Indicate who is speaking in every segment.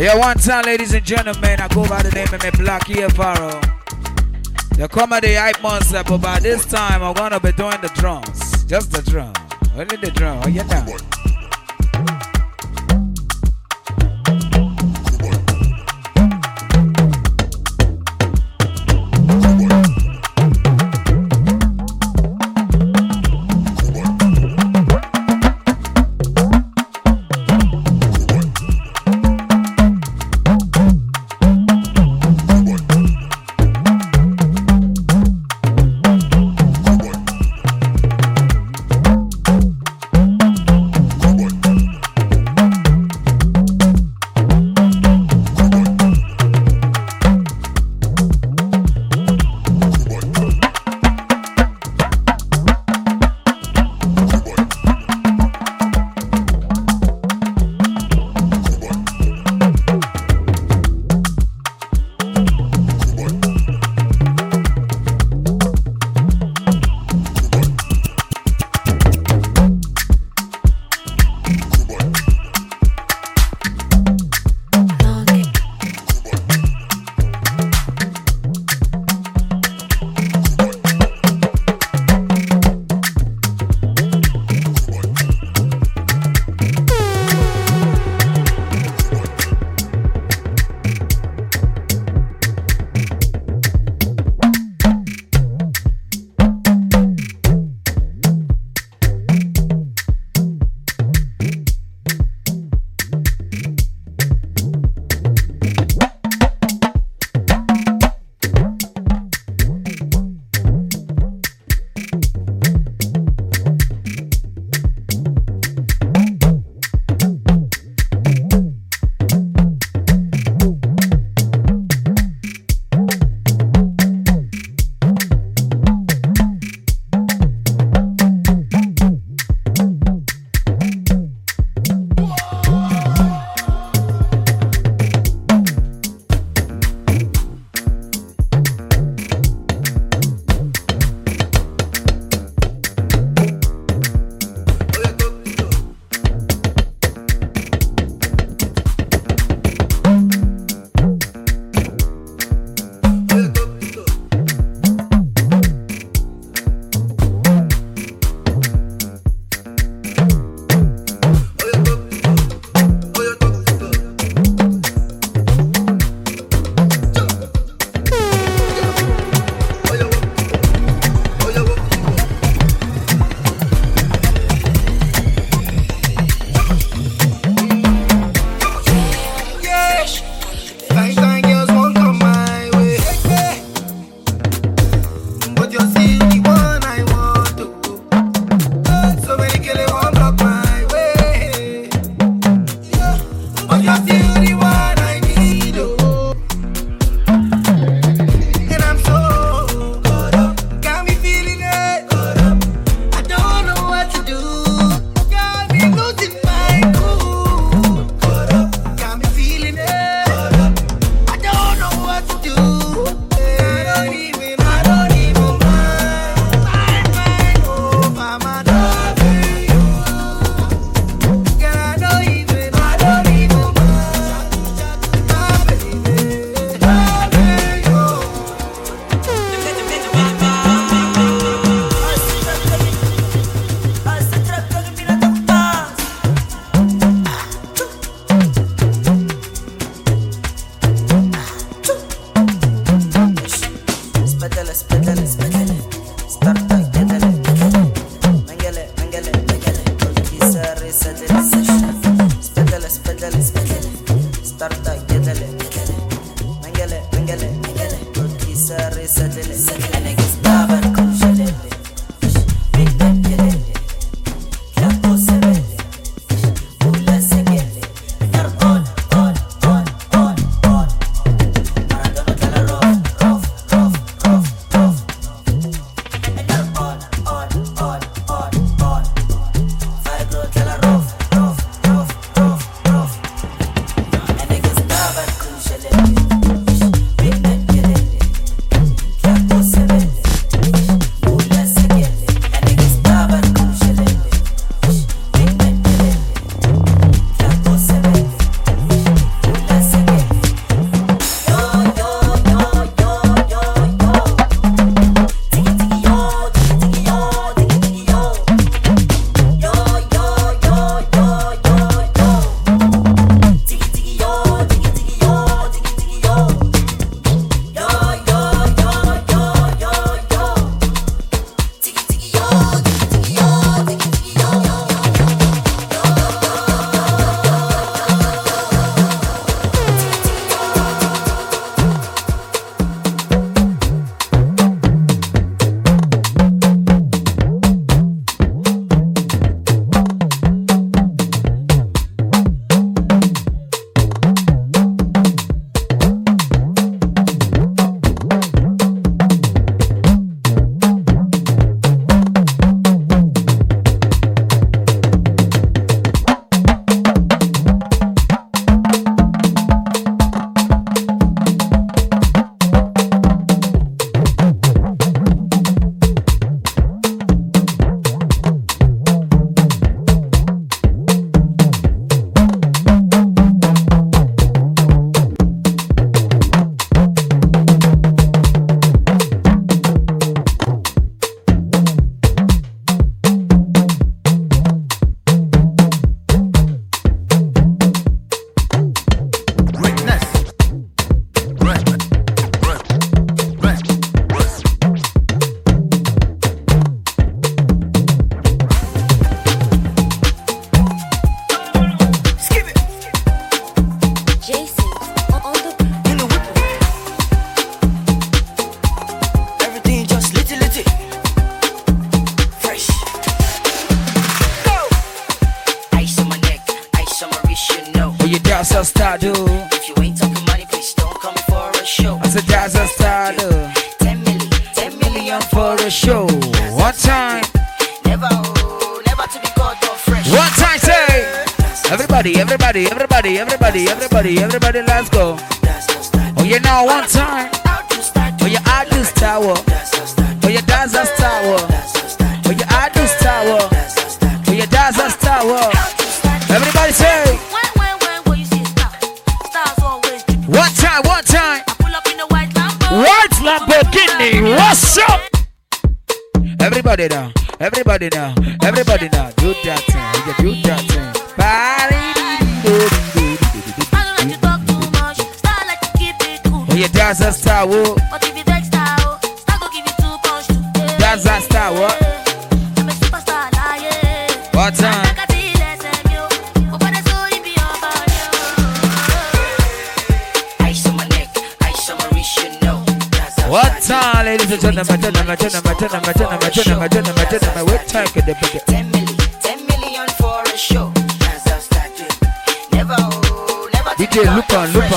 Speaker 1: Yeah, one time, ladies and gentlemen, I go by the name of me Black Faro. The comedy hype monster, but by this time, I'm gonna be doing the drums. Just the drum. Only the drum. Oh, you down? million for a show. One time.
Speaker 2: Never to be caught off fresh.
Speaker 1: One time, say. Everybody, let's go. Oh, you know, one time. Oh, you add this tower. Oh, you dance this tower. Oh, you add this tower. Oh, you dance this tower. Everybody say. One time.
Speaker 2: I pull up in the white Lambo.
Speaker 1: White Lamborghini, what's up? Everybody now. Do that thing. You do that thing.
Speaker 2: I don't like to talk too much. Style like to keep it cool.
Speaker 1: Oh, you dance that style, whoa.
Speaker 2: But if you take style, style go give you 2 punch too.
Speaker 1: Dance that style, what?
Speaker 2: I'm a superstar, yeah.
Speaker 1: What time? What time, ladies and gentlemen, what time could they pick it?
Speaker 2: 10 million for a show. Never
Speaker 1: DJ look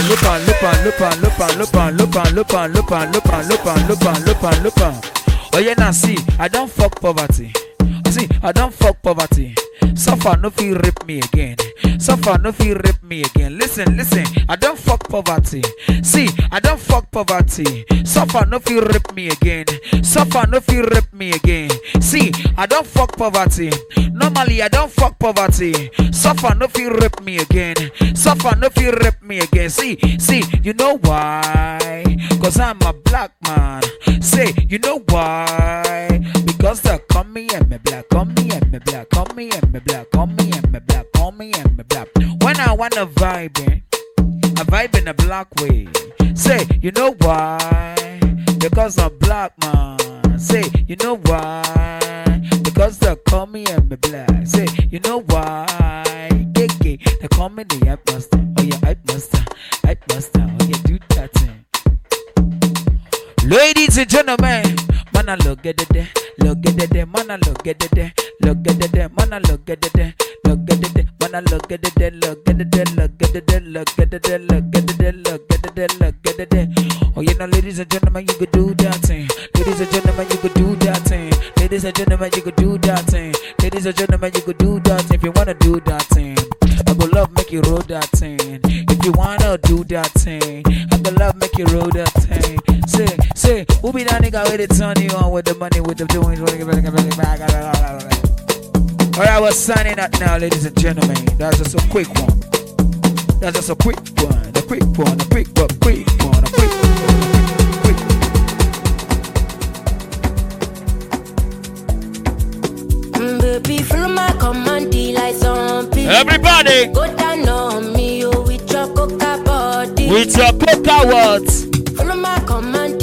Speaker 1: on. Oh yeah, now see, I don't fuck poverty. See, I don't fuck poverty. Suffer no feel rip me again. Listen, I don't fuck poverty. See, I don't fuck poverty. Suffer no feel rip me again. See, I don't fuck poverty. Normally I don't fuck poverty. Suffer no feel rip me again. See, you know why? Cause I'm a black man. Say, you know why? Because they call me and me black. When I wanna vibe, I vibe in a black way. Say, you know why? Because I'm black man. Say, you know why? Because they call me and me black. Say, you know why? They call me the hype master. Oh yeah, hype master. Oh yeah, do that thing. Ladies and gentlemen, man, I look at it there. Man, I look at it there. Man, I look at it there. Oh, you know, ladies and gentlemen, you could do that thing. Ladies and gentlemen, you could do that thing. If you wanna do that thing, I go love make you roll that thing. If you wanna do that thing, I go love make you roll that thing. Say, who be that nigga with it turn you on with the money, with the doings? Alright, we're signing up now, ladies and gentlemen. That's just a quick one.
Speaker 2: Baby, follow my command, like some people.
Speaker 1: Everybody,
Speaker 2: go down on me, with your coca body.
Speaker 1: With your coca what?
Speaker 2: Follow my command,